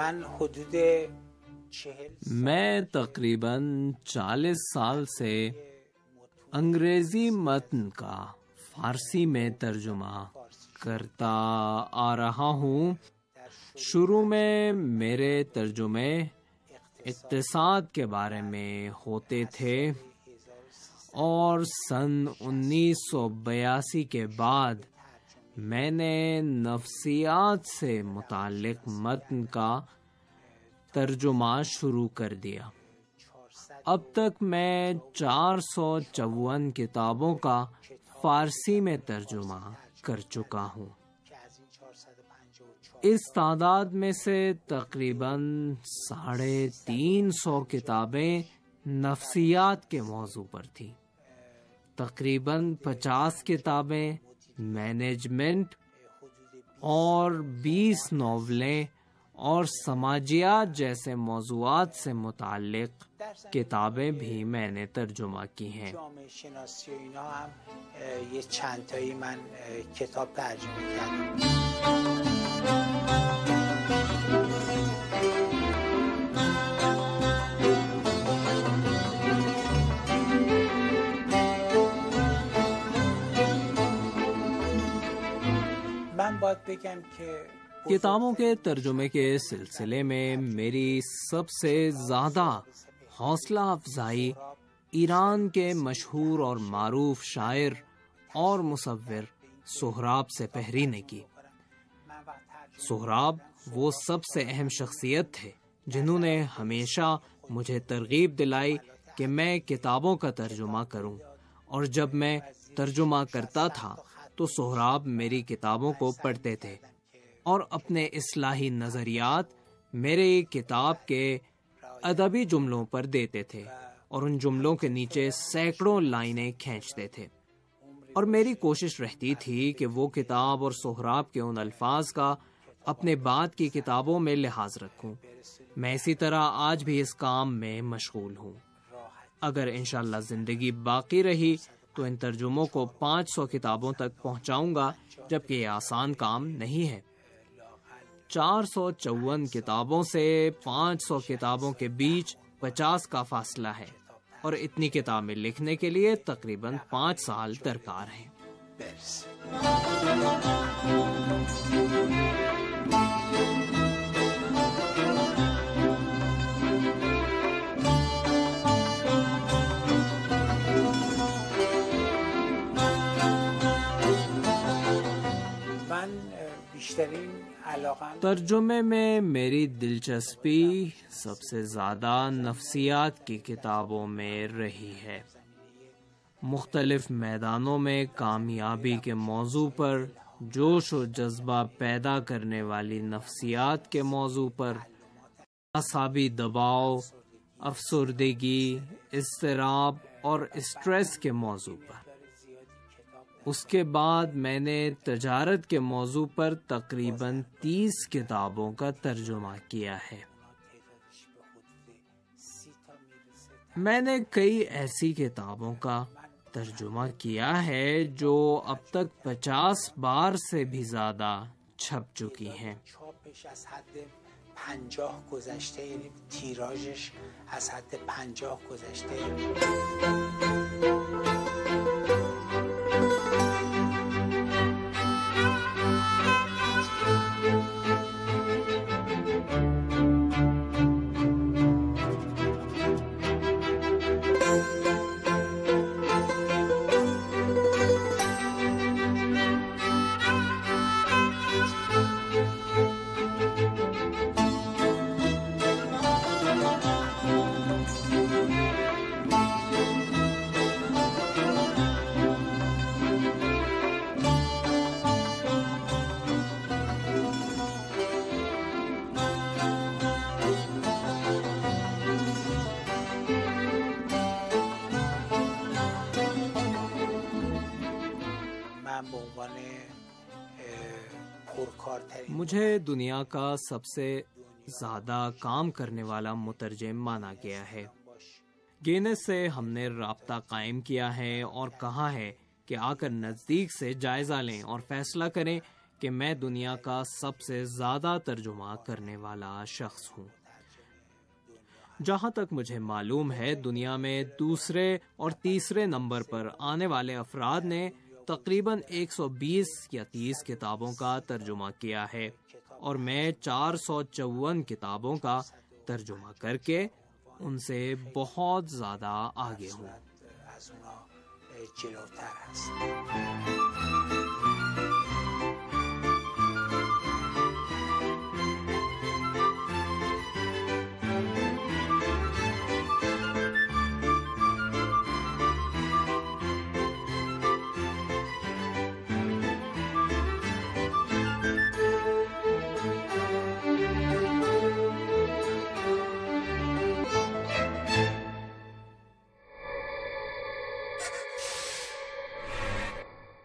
میں تقریباً 40 سال سے انگریزی متن کا فارسی میں ترجمہ کرتا آ رہا ہوں۔ شروع میں میرے ترجمے اقتصاد کے بارے میں ہوتے تھے اور سن 1982 کے بعد میں نے نفسیات سے متعلق متن کا ترجمہ شروع کر دیا۔ اب تک میں 454 کتابوں کا فارسی میں ترجمہ کر چکا ہوں۔ اس تعداد میں سے تقریباً 350 کتابیں نفسیات کے موضوع پر تھیں، تقریباً 50 کتابیں مینجمنٹ اور 20 ناولیں اور سماجیات جیسے موضوعات سے متعلق کتابیں بھی میں نے ترجمہ کی ہیں۔ کتابوں کے ترجمے کے سلسلے میں میری سب سے زیادہ حوصلہ افزائی ایران کے مشہور اور معروف شاعر اور مصور سہراب سپہری نے کی۔ سہراب وہ سب سے اہم شخصیت تھے جنہوں نے ہمیشہ مجھے ترغیب دلائی کہ میں کتابوں کا ترجمہ کروں، اور جب میں ترجمہ کرتا تھا تو سہراب میری کتابوں کو پڑھتے تھے اور اپنے اصلاحی نظریات میرے کتاب کے ادبی جملوں پر دیتے تھے اور ان جملوں کے نیچے سینکڑوں لائنیں کھینچتے تھے، اور میری کوشش رہتی تھی کہ وہ کتاب اور سہراب کے ان الفاظ کا اپنے بعد کی کتابوں میں لحاظ رکھوں۔ میں اسی طرح آج بھی اس کام میں مشغول ہوں۔ اگر انشاءاللہ زندگی باقی رہی تو ان ترجموں کو 500 کتابوں تک پہنچاؤں گا، جبکہ یہ آسان کام نہیں ہے۔ 454 کتابوں سے 500 کتابوں کے بیچ 50 کا فاصلہ ہے، اور اتنی کتابیں لکھنے کے لیے تقریباً 5 سال درکار ہیں۔ ترجمے میں میری دلچسپی سب سے زیادہ نفسیات کی کتابوں میں رہی ہے۔ مختلف میدانوں میں کامیابی کے موضوع پر، جوش و جذبہ پیدا کرنے والی نفسیات کے موضوع پر، اعصابی دباؤ، افسردگی، اضطراب اور اسٹریس کے موضوع پر۔ اس کے بعد میں نے تجارت کے موضوع پر تقریباً 30 کتابوں کا ترجمہ کیا ہے۔ میں نے کئی ایسی کتابوں کا ترجمہ کیا ہے جو اب تک 50 بار سے بھی زیادہ چھپ چکی ہیں۔ 50 گذشته، یعنی تیراژش از حد 50 گذشته۔ مجھے دنیا کا سب سے زیادہ کام کرنے والا مترجم مانا گیا ہے۔ گینس سے ہم نے رابطہ قائم کیا ہے اور کہا ہے کہ آ کر نزدیک سے جائزہ لیں اور فیصلہ کریں کہ میں دنیا کا سب سے زیادہ ترجمہ کرنے والا شخص ہوں۔ جہاں تک مجھے معلوم ہے دنیا میں دوسرے اور تیسرے نمبر پر آنے والے افراد نے تقریباً 120 یا 30 کتابوں کا ترجمہ کیا ہے، اور میں 454 کتابوں کا ترجمہ کر کے ان سے بہت زیادہ آگے ہوں۔ از اونا جلوتر هست.